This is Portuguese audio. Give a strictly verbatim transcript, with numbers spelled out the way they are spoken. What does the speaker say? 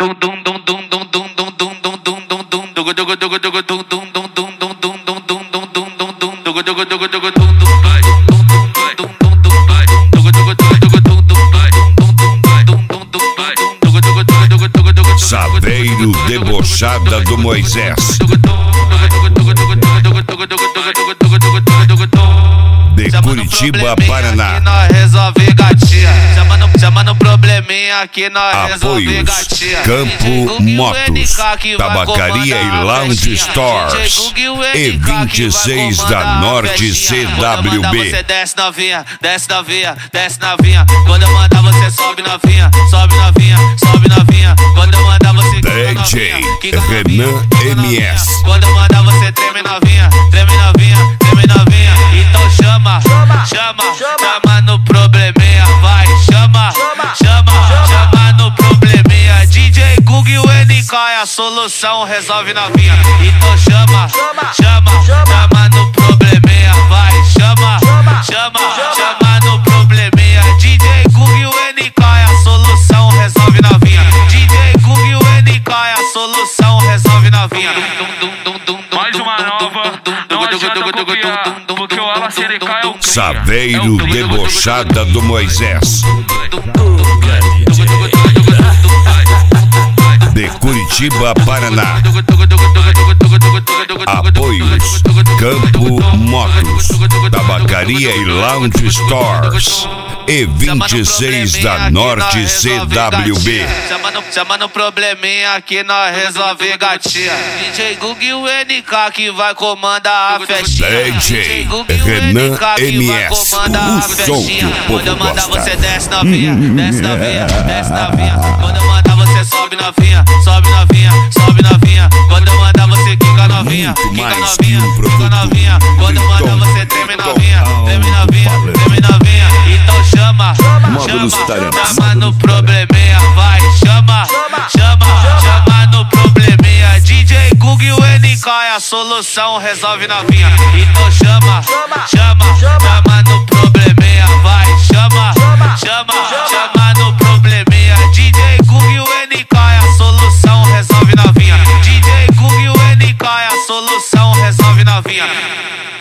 Saveiro debochada do Moisés, de Curitiba, Paraná. Nós resolve gatinha, chamando, chamando probleminha aqui nós resolve Apoios gatinha. Campo Motos, Tabacaria e Lounge Stores e vinte e seis da Norte C W B. Você desce novinha, desce novinha, desce novinha. Quando eu mandar você sobe novinha, sobe novinha, sobe novinha. Quando eu mandar você D J Renan M S. Quando eu mandar você treme novinha, treme novinha, treme novinha. Então chama, chama, chama no probleminha, vai, chama, chama, chama no probleminha. D J Gug e o N K é a solução, resolve novinha. Então chama, chama, chama no probleminha, vai, chama, chama, chama no probleminha. D J Gug e o N K é a solução, resolve novinha. D J Gug e o N K é a solução, resolve novinha. Mais uma nova, não adianta copiar, porque o Ala C D K é o Saveiro debochada do Moisés, de Curitiba, Paraná. Apoios Campo Motos, Tabacaria e Lounge Stores e vinte e seis da Norte C W B. Chamando, chamando probleminha aqui nós resolve gatinha. D J Gug e o N K que vai comandar a festinha. D J Renan M S, o som que o Quando eu povo mandar gosta. você desce novinha, desce novinha, desce novinha. Quando eu mandar você sobe novinha, sobe novinha, sobe novinha. Quando eu mandar você quica novinha, Muito quica mais que novinha, um quica produto novinha. Quando eu mandar Tom, você treme Tom, novinha, Tom, treme novinha, Tom, treme novinha. Então chama, Módulos chama, Tarantes. chama no probleminha, vai, chama, chama, chama no probleminha. D J Gug e o N K é a solução, resolve novinha. Então chama, chama, chama no probleminha, vai, chama, chama, chama no probleminha. D J Gug e o N K é a solução, resolve novinha. D J Gug e o N K é a solução, resolve novinha.